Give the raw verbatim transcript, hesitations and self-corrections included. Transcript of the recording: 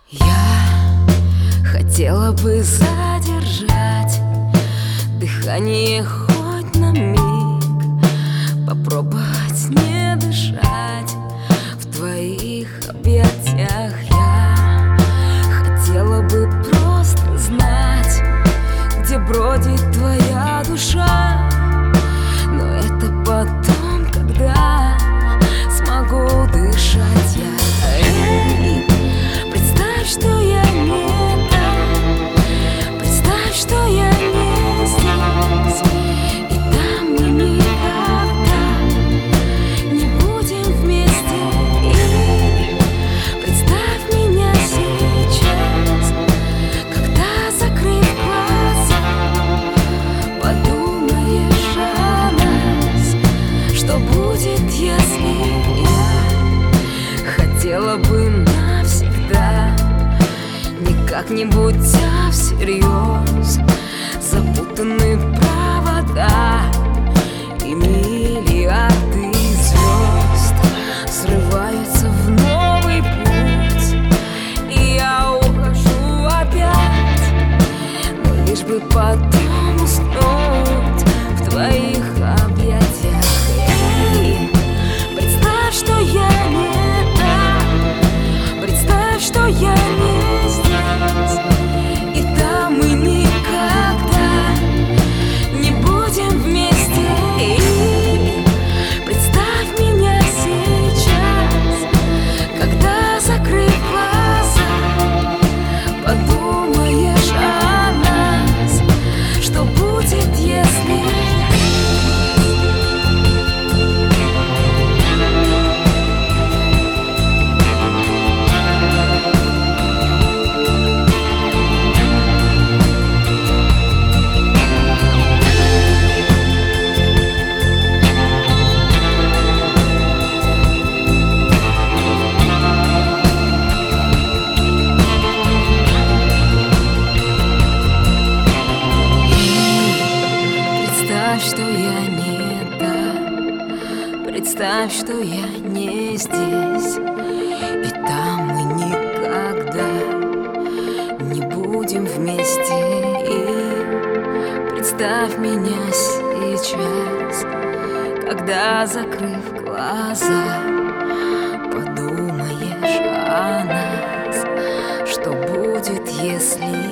Я хотела бы задержать дыхание хоть на миг, попробовать не дышать в твоих объятиях. Я хотела бы просто знать, где бродит твоя душа, но это потом, когда смогу дышать я. Эй, представь, что я не там, представь, что я не здесь, и там мы никогда не будем вместе. И представь меня сейчас, когда, закрыв глаза, подумаешь о нас, что будет, если я хотела бы навсегда, не как-нибудь, а всерьез. Запутаны провода и миллиарды звезд срываются в новый путь, и я ухожу опять, но лишь бы потом уснуть в твоих объятиях. Эй, представь, что я не там, представь, что я не здесь, и там мы никогда не будем вместе. И представь меня сейчас, когда, закрыв глаза, подумаешь о нас, что будет, если Представь, что я не там, представь, что я не здесь, и там мы никогда не будем вместе. И представь меня сейчас, когда, закрыв глаза, подумаешь о нас, что будет, если